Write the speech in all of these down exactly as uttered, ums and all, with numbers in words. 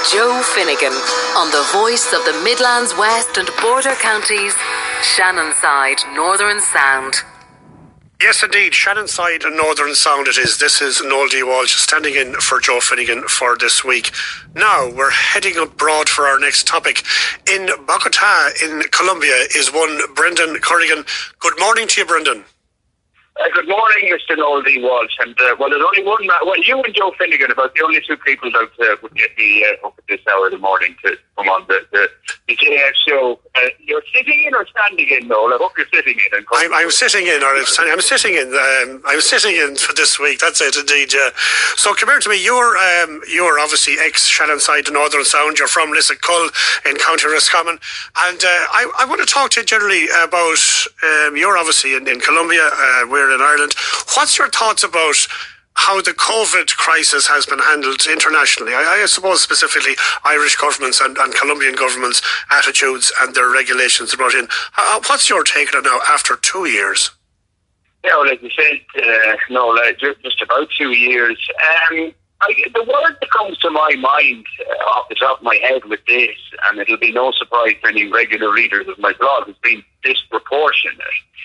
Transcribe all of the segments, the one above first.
Joe Finnegan on the voice of the Midlands West and Border Counties, Shannonside Northern Sound. Yes, indeed. Shannonside and Northern Sound it is. This is Noel D. Walsh standing in for Joe Finnegan for this week. Now, we're heading abroad for our next topic. In Bogota, in Colombia, is one Brendan Corrigan. Good morning to you, Brendan. Uh, good morning, Mister Noel D. Walsh. And, uh, well, there's only one man. Well, you and Joe Finnegan, about the only two people that uh, would get me uh, up at this hour in the morning to come on the, the, the J F show. Uh, you're sitting in or standing in, Noel? I hope you're sitting in. And I'm, I'm sitting in, or I'm standing. I'm sitting in. Um, I'm sitting in for this week. That's it, indeed. Yeah. So come here to me. You're um, you're obviously ex Shannonside Northern Sound. You're from Lissacull in County Roscommon, and uh, I, I want to talk to you generally about. Um, you're obviously in, in Colombia. Uh, we're in Ireland. What's your thoughts about how the COVID crisis has been handled internationally? I, I suppose specifically Irish governments and, and Colombian governments' attitudes and their regulations brought in. Uh, what's your take on it now after two years? Yeah, well, as you said, uh, no, like, just about two years. Um, I, the word that comes to my mind uh, off the top of my head with this, and it'll be no surprise to any regular readers of my blog, has been disproportionate.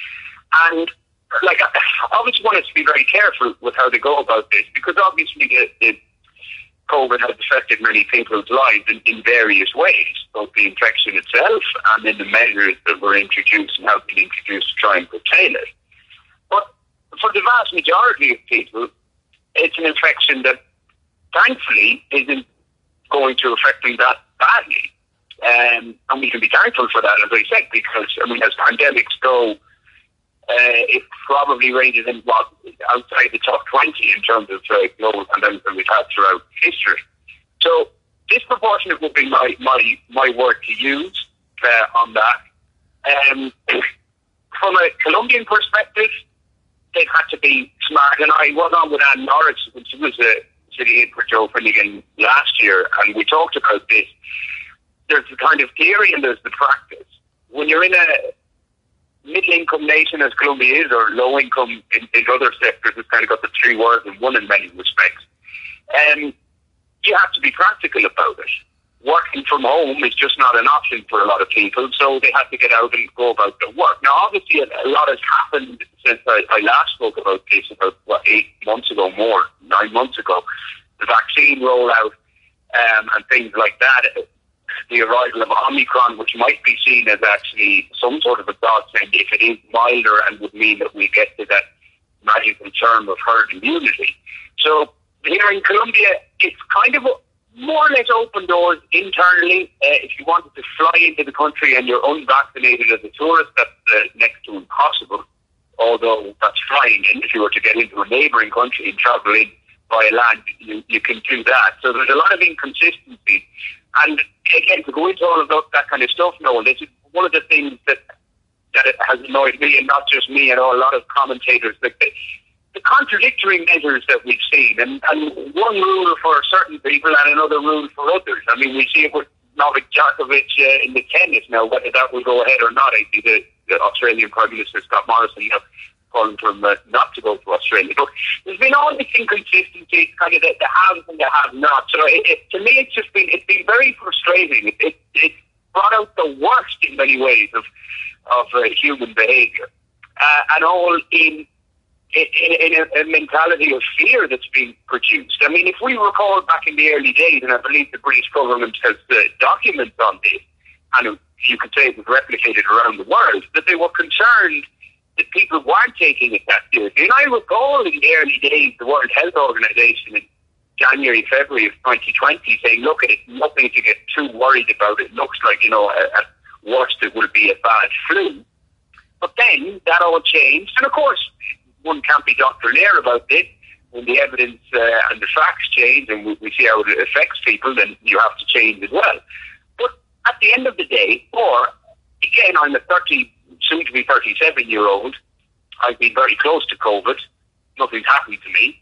And like, I obviously want us to be very careful with how they go about this, because obviously the, the COVID has affected many people's lives in, in various ways, both the infection itself and then the measures that were introduced and have been introduced to try and curtail it. But for the vast majority of people, it's an infection that thankfully isn't going to affect them that badly. Um, and we can be thankful for that, as I said, because, I mean, as pandemics go, Uh, it probably ranges in what outside the top twenty in terms of uh, global pandemics that we've had throughout history. So disproportionate would be my my, my word to use uh, on that. Um, from a Colombian perspective, they've had to be smart. And I went on with Anne Norris, when she was a city in for Joe Finnegan last year, and we talked about this. There's the kind of theory and there's the practice. When you're in a middle-income nation as Colombia is, or low-income in, in other sectors, it's kind of got the three words in one in many respects. Um, you have to be practical about it. Working from home is just not an option for a lot of people, so they have to get out and go about their work. Now, obviously, a, a lot has happened since I, I last spoke about this, about, what, eight months ago, more, nine months ago. The vaccine rollout um, and things like that. The arrival of Omicron, which might be seen as actually some sort of a godsend if it is milder and would mean that we get to that magical term of herd immunity. So here in Colombia, it's kind of more or less open doors internally. Uh, if you wanted to fly into the country and you're unvaccinated as a tourist, that's uh, next to impossible, although that's flying in. If you were to get into a neighbouring country and travel in by land, you, you can do that. So there's a lot of inconsistency. And again, to go into all of that kind of stuff, Noel, this is one of the things that that it has annoyed me, and not just me, and a lot of commentators, like the, the contradictory measures that we've seen, and, and one rule for certain people and another rule for others. I mean, we see it with Novak Djokovic uh, in the tennis now, whether that will go ahead or not. I see the, the Australian Prime Minister, Scott Morrison, you know, calling for him uh, not to go to Australia. But there's been all this inconsistency, kind of the, the haves and the have-nots. So it, it, to me, it's just been it's been very frustrating. It, it, it brought out the worst in many ways of of uh, human behaviour, uh, and all in in, in a, a mentality of fear that's been produced. I mean, if we recall back in the early days, and I believe the British government has uh, documents on this, and you could say it was replicated around the world, that they were concerned that people weren't taking it that seriously. And I recall in the early days, the World Health Organization in January, February of twenty twenty saying, look, it's nothing to get too worried about. It looks like, you know, at worst it will be a bad flu. But then that all changed. And of course, one can't be doctrinaire about this. When the evidence uh, and the facts change and we, we see how it affects people, then you have to change as well. But at the end of the day, or again, I'm a thirty soon to be thirty-seven year old. I've been very close to COVID. Nothing's happened to me.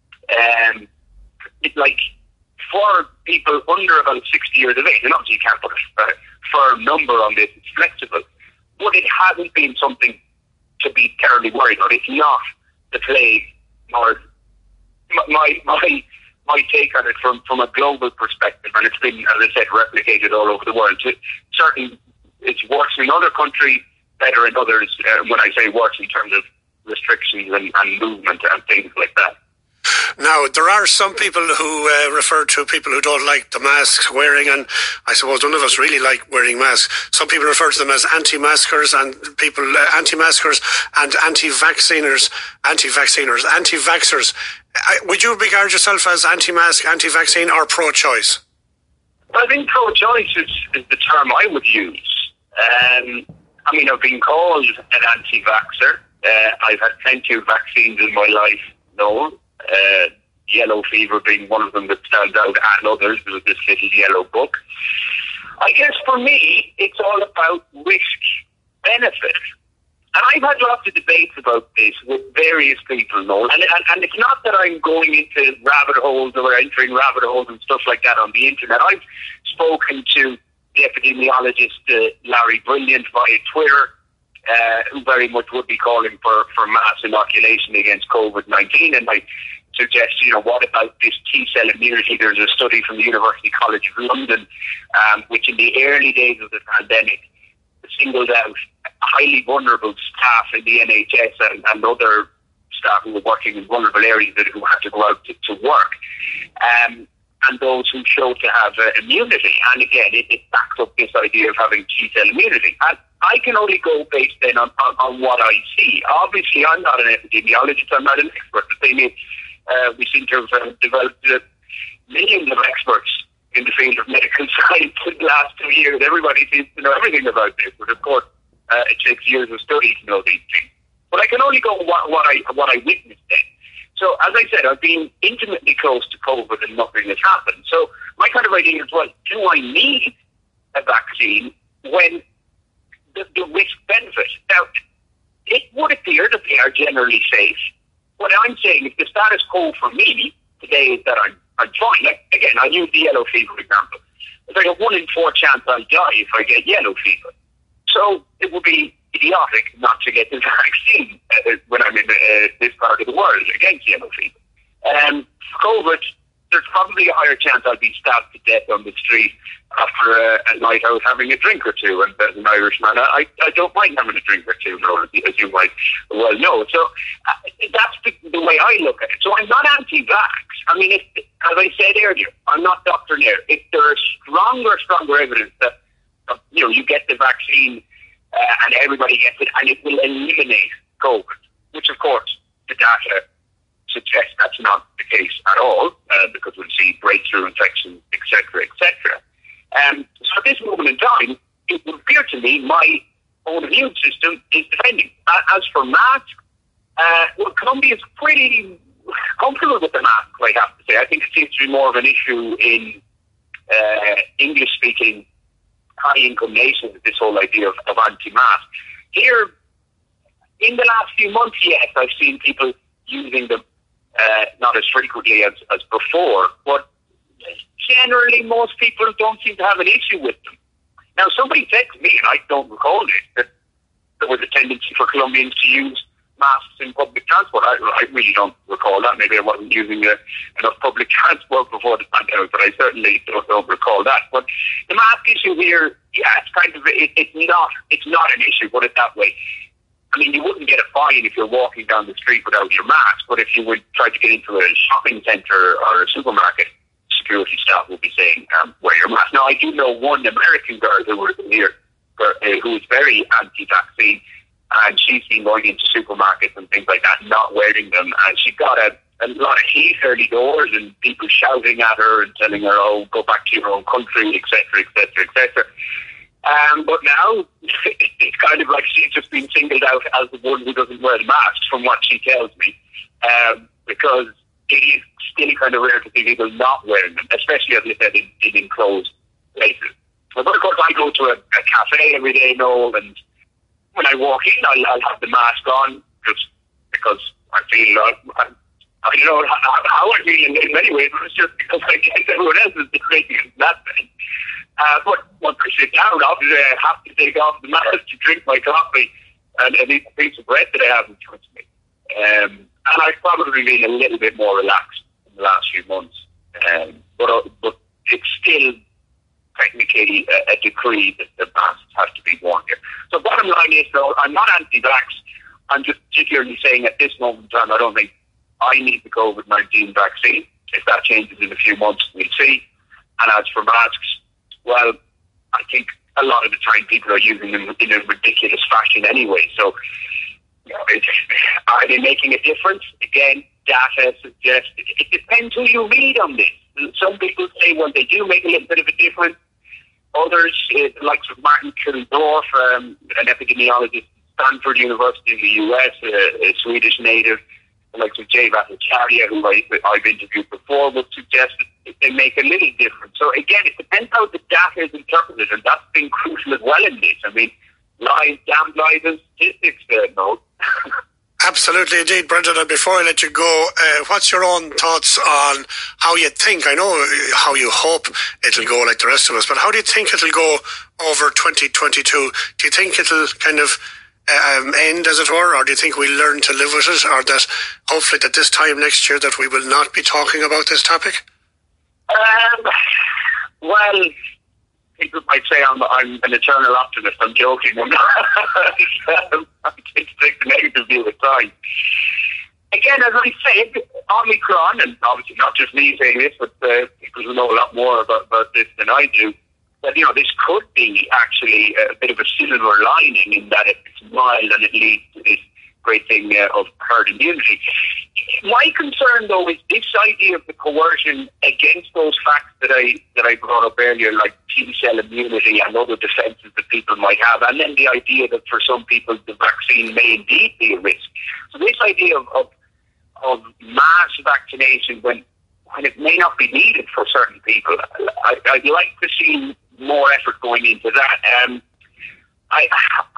Um, it's like for people under about sixty years of age, and obviously you can't put a firm number on this, it's flexible, but it hasn't been something to be terribly worried about. It's not the plague, or my my my take on it from, from a global perspective, and it's been, as I said, replicated all over the world. Certain, it's worse in other countries, better in others, uh, when I say worse in terms of restrictions and, and movement and things like that. Now, there are some people who uh, refer to people who don't like the masks wearing, and I suppose none of us really like wearing masks. Some people refer to them as anti-maskers and people, uh, anti-maskers and anti-vacciners, anti-vacciners, anti-vaxxers. Uh, would you regard yourself as anti-mask, anti-vaccine or pro-choice? I think pro-choice is, is the term I would use. Um, I mean, I've been called an anti-vaxxer. Uh, I've had plenty of vaccines in my life, no. Uh, yellow fever being one of them that stands out, and others. There's this little yellow book. I guess for me, it's all about risk-benefit. And I've had lots of debates about this with various people, Noel. And, and, and it's not that I'm going into rabbit holes or entering rabbit holes and stuff like that on the internet. I've spoken to the epidemiologist uh, Larry Brilliant via Twitter, uh, who very much would be calling for, for mass inoculation against COVID nineteen. And I suggest, you know, what about this T-cell immunity? There's a study from the University College of London, um, which in the early days of the pandemic singled out highly vulnerable staff in the N H S and, and other staff who were working in vulnerable areas that who had to go out to, to work, um, and those who showed to have uh, immunity. And again, it, it backs up this idea of having T-cell immunity. And I can only go based then on, on, on what I see. Obviously, I'm not an epidemiologist, I'm not an expert. The thing is, uh, we seem to have uh, developed uh, millions of experts in the field of medical science in the last two years. Everybody seems to know everything about this, but of course, uh, it takes years of study to know these things. But I can only go what, what I what I witnessed then. So, as I said, I've been intimately close to COVID and nothing has happened. So, my kind of idea is, well, do I need a vaccine when the, the risk-benefit? Now, it would appear that they are generally safe. What I'm saying is the status quo for me today is that I'm, I'm fine. Like, again, I use the yellow fever example. There's like a one in four chance I'll die if I get yellow fever. So it would be idiotic not to get the vaccine uh, when I'm in uh, this part of the world against yellow fever. Um, for COVID, there's probably a higher chance I'll be stabbed to death on the street after a, a night out having a drink or two. And as an Irishman, I, I don't mind having a drink or two, as you might well know. So uh, that's the, the way I look at it. So I'm not anti-vax. I mean, if, as I said earlier, I'm not doctrinaire. If there is stronger, stronger evidence that uh, you know you get the vaccine uh, and everybody gets it, and it will eliminate COVID, which of course the data suggests that's not the case at all, uh, because we'll see breakthrough infections, et cetera, et cetera. Um, so at this moment in time, it would appear to me my own immune system is defending. Uh, as for masks, uh, well, Colombia is pretty comfortable with the mask, I have to say. I think it seems to be more of an issue in uh, English-speaking high-income nations, this whole idea of, of anti-mask. Here, in the last few months, yes, I've seen people using them uh, not as frequently as, as before, but generally most people don't seem to have an issue with them. Now, somebody said to me, and I don't recall this, that there was a tendency for Colombians to use masks in public transport. I, I really don't recall that. Maybe I wasn't using uh, enough public transport before the pandemic, but I certainly don't, don't recall that. But the mask issue here, yeah, it's kind of, it, it's not, it's not an issue, put it that way. I mean, you wouldn't get a fine if you're walking down the street without your mask, but if you would try to get into a shopping centre or a supermarket, security staff will be saying, um, wear your mask. Now, I do know one American girl who was here, uh, who is very anti-vaccine, and she's been going into supermarkets and things like that, not wearing them, and she got a, a lot of heat early doors and people shouting at her and telling her, oh, go back to your own country, et cetera, et cetera, et cetera. Um, but now, it's kind of like she's just been singled out as the one who doesn't wear the mask, from what she tells me, um, because it is still kind of rare to see people not wearing them, especially, as I said, in, in enclosed places. But of course, I go to a, a cafe every day, Noel, and when I walk in, I'll, I'll have the mask on, just because I feel, uh, I, I don't know how, how I feel in, in many ways, but it's just because I guess everyone else is doing it that thing. Uh, but once I sit down, obviously I have to take off the mask to drink my coffee and, and eat a piece of bread that I have in front of me. Um, and I've probably been a little bit more relaxed in the last few months Um, but, uh, but it's still technically a, a decree that the masks have to be worn here. So bottom line is, though, I'm not anti-vax. I'm just particularly saying at this moment in time, I don't think I need the COVID nineteen vaccine. If that changes in a few months, we'll see. And as for masks, well, I think a lot of the time people are using them in a ridiculous fashion anyway. So, you know, it's, are they making a difference? Again, data suggests it, it depends who you read on this. Some people say, well, they do make a little bit of a difference. Others, uh, the likes of Martin Kildorf, um, an epidemiologist at Stanford University in the U S, uh, a Swedish native, the likes of Jay Bhattacharya, who I, I've interviewed before, would suggest that they make a little difference. So again, it depends how the data is interpreted, and that's been crucial as well in this. I mean, lies, damned lies and statistics there, no? Absolutely, indeed, Brendan. And before I let you go, uh, what's your own thoughts on how you think? I know how you hope it'll go like the rest of us, but how do you think it'll go over twenty twenty-two? Do you think it'll kind of um, end, as it were, or do you think we'll learn to live with it, or that hopefully that this time next year that we will not be talking about this topic? Um, well, people might say I'm, I'm an eternal optimist. I'm joking. I'm not. I tend to take the negative view at times. Again, as I said, Omicron, and obviously not just me saying this, but uh, people who know a lot more about, about this than I do, that, you know, this could be actually a bit of a silver lining in that it's mild and it leads to this great thing uh, of herd immunity. My concern, though, is this idea of the coercion against those facts that I that I brought up earlier, like T-cell immunity and other defences that people might have, and then the idea that for some people the vaccine may indeed be a risk. So this idea of of, of mass vaccination when when it may not be needed for certain people, I, I'd like to see more effort going into that. Um, I.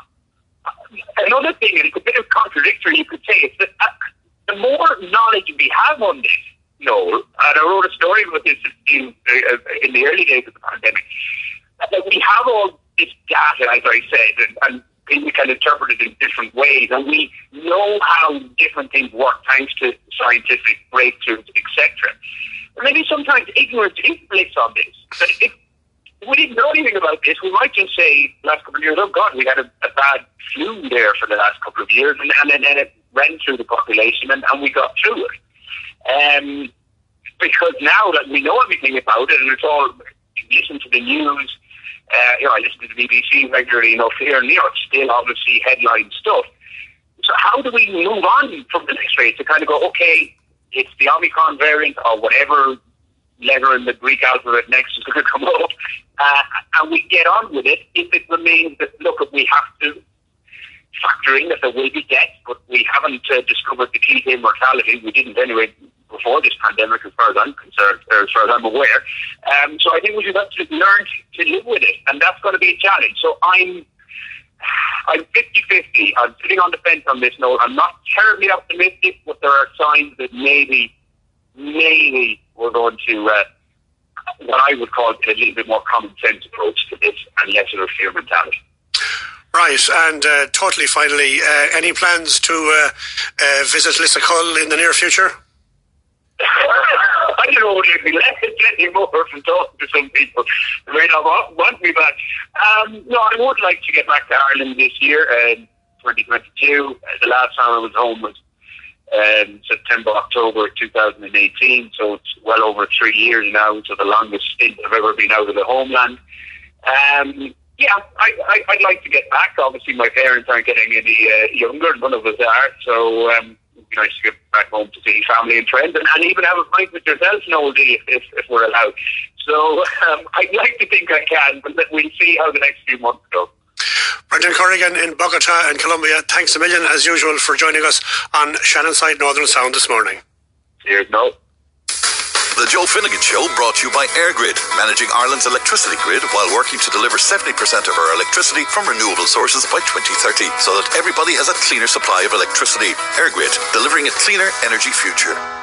Another thing, and it's a bit of contradictory, you could say, is that uh, the more knowledge we have on this, Noel, and I wrote a story about this in, uh, in the early days of the pandemic, that we have all this data, as I said, and, and we can interpret it in different ways, and we know how different things work thanks to scientific breakthroughs, et cetera. Maybe sometimes ignorance is bliss on this. That if we didn't know anything about this, we might just say last couple of years, oh God, we had a, a bad flu there for the last couple of years, and, and, and then it ran through the population, and, and we got through it. Um, because now that we know everything about it, and it's all, you listen to the news, uh, you know, I listen to the B B C regularly enough here, and you know, it's still obviously headline stuff. So how do we move on from the next phase to kind of go, okay, it's the Omicron variant or whatever letter in the Greek alphabet next is going to come up, uh, and we get on with it if it remains that, look, we have to factor in that there will be deaths, but we haven't uh, discovered the key to immortality. We didn't anyway before this pandemic, as far as I'm concerned, or as far as I'm aware. Um, so I think we should have to learn to live with it, and that's going to be a challenge. So I'm I'm fifty-fifty. I'm sitting on the fence on this note. I'm not terribly optimistic, but there are signs that maybe, maybe we're going to uh, what I would call a little bit more common sense approach to this and less of a fear mentality. Right, and uh, totally finally, uh, any plans to uh, uh, visit Lissacull in the near future? I don't know what it'd be left anymore from talking to some people who may not want me back. Um, no, I would like to get back to Ireland this year, uh, twenty twenty-two. Uh, the last time I was home was um, September, October two thousand eighteen, so it's well over three years now, so the longest stint I've ever been out of the homeland. Um, yeah, I, I, I'd like to get back. Obviously, my parents aren't getting any uh, younger, none of us are, so um, it'd be nice to get back home to see family and friends, and, and even have a pint with yourself, Noel, if, if, if we're allowed. So um, I'd like to think I can, but we'll see how the next few months go. Brendan Corrigan in Bogota and Colombia, thanks a million, as usual, for joining us on Shannonside Northern Sound this morning. Cheers, Noel. The Joe Finnegan Show brought to you by EirGrid, managing Ireland's electricity grid while working to deliver seventy percent of our electricity from renewable sources by twenty thirty, so that everybody has a cleaner supply of electricity. EirGrid, delivering a cleaner energy future.